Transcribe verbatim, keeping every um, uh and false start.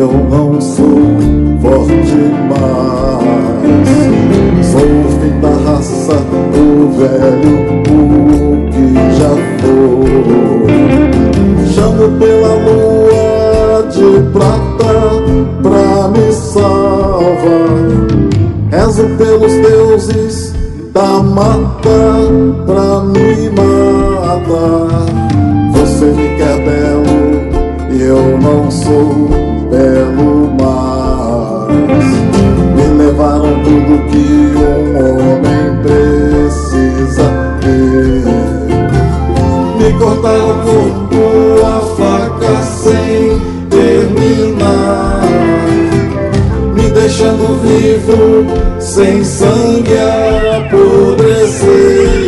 eu não sou forte mais. Sou o fim da raça, o velho, o que já foi. Chamo pela lua de prata pra me salvar. Rezo pelos deuses da mata pra me matar. Você me quer belo e eu não sou belo mais. Me levaram tudo que um homem precisa ter. Me cortaram o corpo a faca sem terminar, me deixando vivo sem sangue a apodrecer.